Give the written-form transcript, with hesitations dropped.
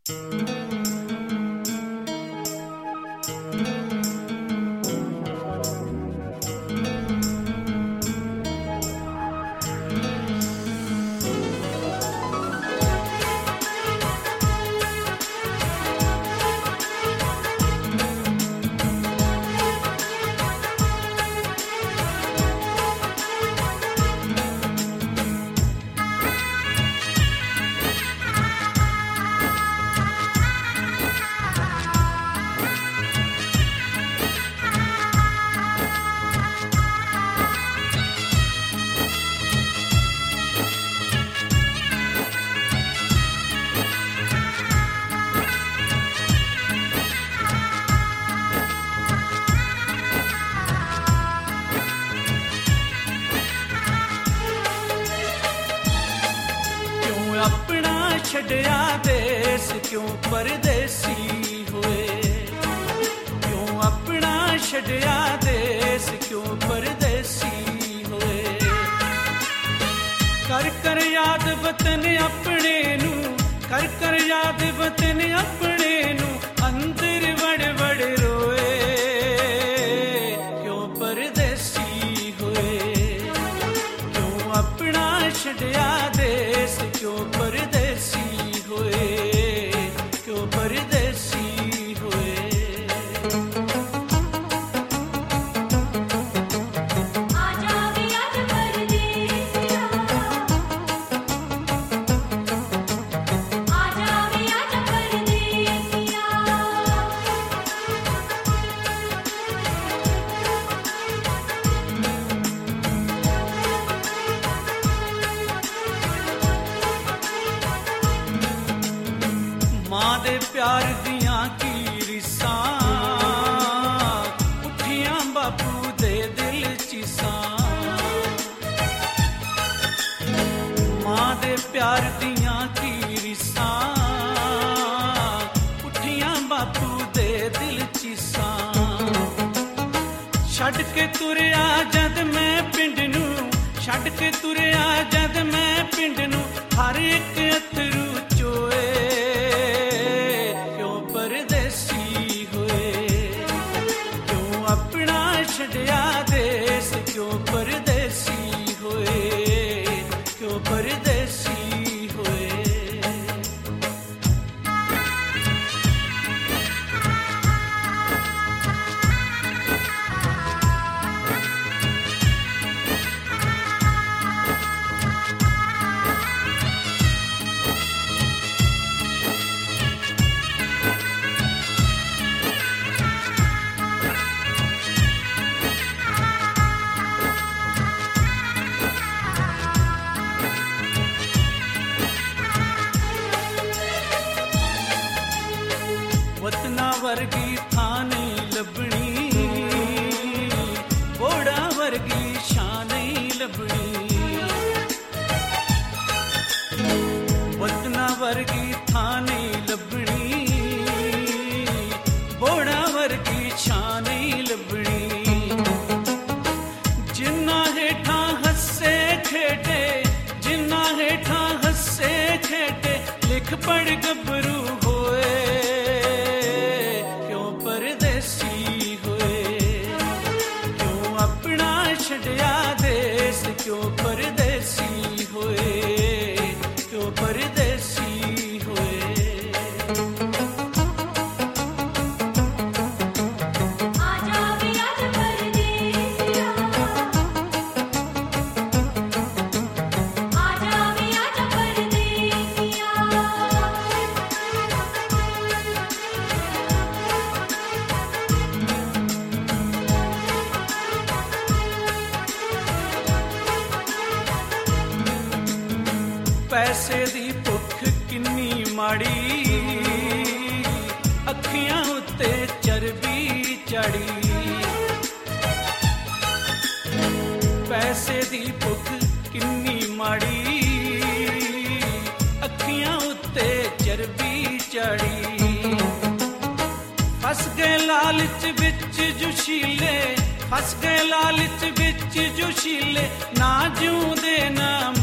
अपना छड़िया देश क्यों परदेसी हुए, क्यों अपना छड़िया देश क्यों परदेसी हुए। कर कर याद वतन अपने नू, कर कर याद वतन अपने नू, अंदर वड़ वड़ रोए, क्यों परदेसी हुए। क्यों अपना छड़िया देश क्यों परदेसी हुए, क्यों परदेसी हुए। आजा वे आज परदेसिया, आजा वे आज परदेसिया। मां दे प्यार दियां की रिसां, उठियां बापू दे दिल चिसां। मां दे प्यार दियां की रिसां, उठियां बापू दे दिल चिसां। छड़ के तुरया जद मैं पिंड नू, छड़ के तुरया जद मैं पिंड नू, हर एक अथरू चोए, क्यों परदेसी हुए। क्यों अपना छड़िया देश क्यों परदेसी हुए, क्यों परदेसी हुए। वतना वर्गी थां नहीं लभनी, बोड़ा वर्गी शां नहीं लभनी। वतना वर्गी थां नहीं लभनी, बोड़ा वर्गी शां नहीं लभनी। जिन्ना हेठा हस्से खेटे, जिन्ना हेठा हस्से खेटे, लिख पढ़ गभरू होए, क्यों परदेसी हुए। क्यों अपना छड़िया देश क्यों परदेसी हुए, क्यों परदेसी हुए। आजा वे आज परदेसिया, आजा वे आज परदेसिया। पैसे दी भुख किन्नी माड़ी, अखियां उत्ते चरबी चढ़ी। पैसे दी भुख किन्नी माड़ी, अखियां उत्ते चरबी चढ़ी। फस गए लालच विच जोशीले, फस गए लालच विच जोशीले, ना जिऊंदे ना